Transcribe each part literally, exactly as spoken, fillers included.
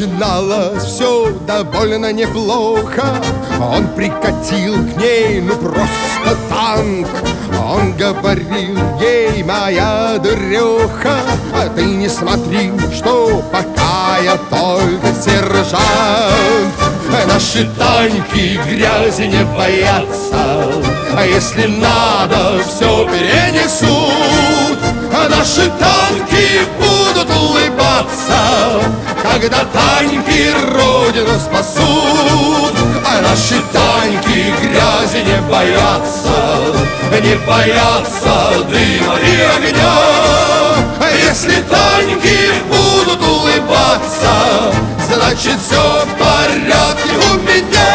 начиналось все довольно неплохо. Он прикатил к ней, ну просто танк. Он говорил ей: моя дуреха, а ты не смотри, что пока я только сержант. Наши танки грязи не боятся, а если надо, все перенесут. А наши танки будут улыбаться, когда танки Родину спасут. А наши танки грязи не боятся, не боятся дыма и огня. А если танки будут улыбаться, значит все в порядке у меня.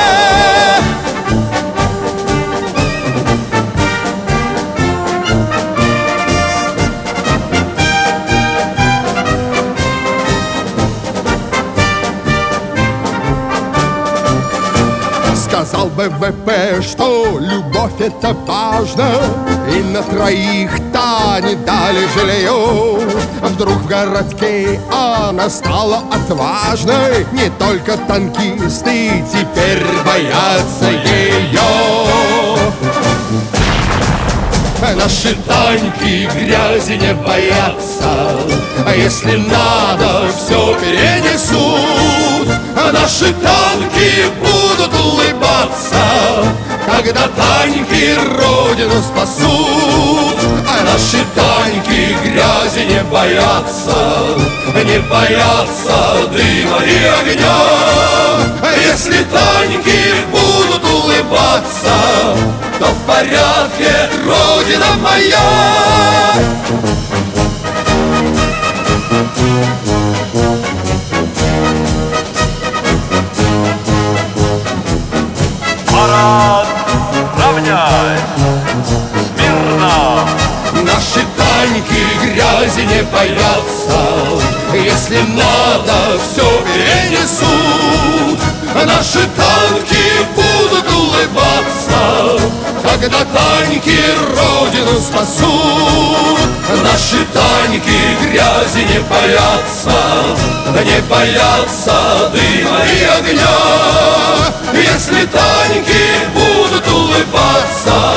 Сказал вэ вэ пэ, что любовь это важно, и на троих-то не дали жилье. Вдруг в городке она стала отважной, не только танкисты теперь боятся ее. Наши танки грязи не боятся, а если надо, все перенесут. А наши танки будут улыбаться, когда танки Родину спасут. А наши танки грязи не боятся, не боятся дыма и огня. А если танки будут улыбаться, то в порядке, Родина моя. Парад, равняй, смирно. Наши танки грязи не боятся, если надо, все перенесут. Наши танки будут улыбаться, когда танки Родину спасут. Наши танки грязи не боятся, не боятся дыма и огня. Если танки будут улыбаться,